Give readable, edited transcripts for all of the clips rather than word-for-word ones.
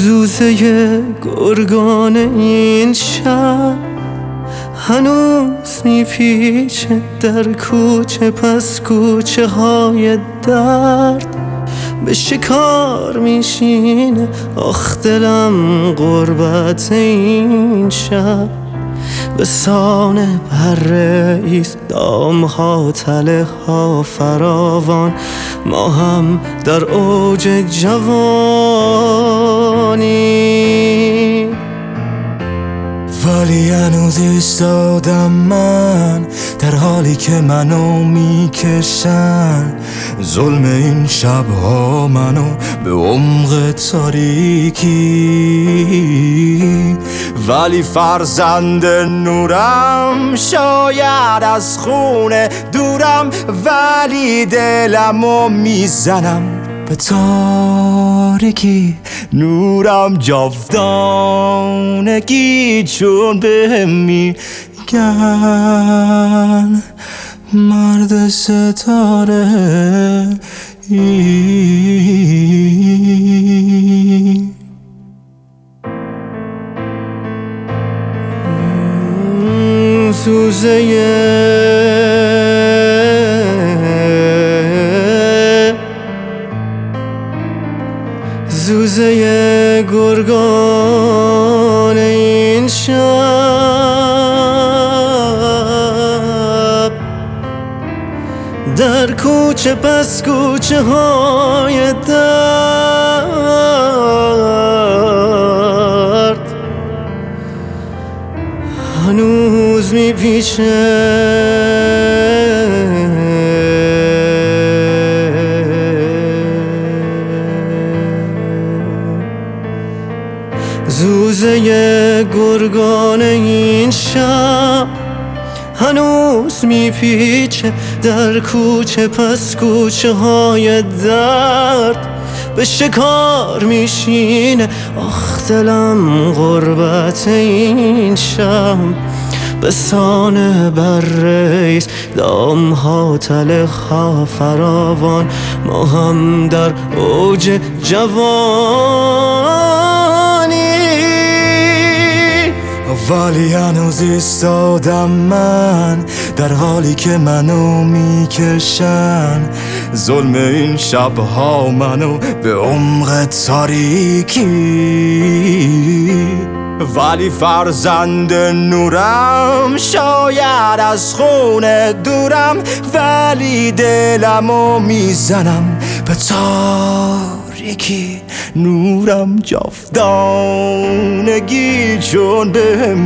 زوزه گرگان این شب هنوز میپیچه در کوچه پس کوچه های درد، به شکار میشینه آخ دلم غربت این شب. به سان پره ایست دامها تله ها فراوان، ما هم در اوج جوانی. ولی هنوز ایستادم من در حالی که منو میکشن ظلم این شبها منو به عمق تاریکی. ولی فرزند نورم شاید از خونه دورم، ولی دلمو میزنم به تاریکی. نورم جاودانگی چون بهم میگن مرد ستاره ای. زوزه گرگان این شب در کوچه پس کوچه های درد هنوز میپیچه. زوزه گرگان این شب هنوز میپیچه در کوچه پس کوچه های درد، به شکار میشینه آخ دلم غربت این شب. به سان بره ایست دامها تله ها فراوان، ما هم در اوج جوانی. ولی هنوز ایستادم من در حالی که منو میکشن ظلم این شبها منو به عمق تاریکی. ولی فرزند نورم شاید از خونه دورم، ولی دلمو میزنم به تاریکی. نورم جاودانگی چون بهم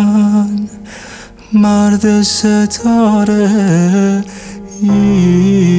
میگن مرد ستاره ای.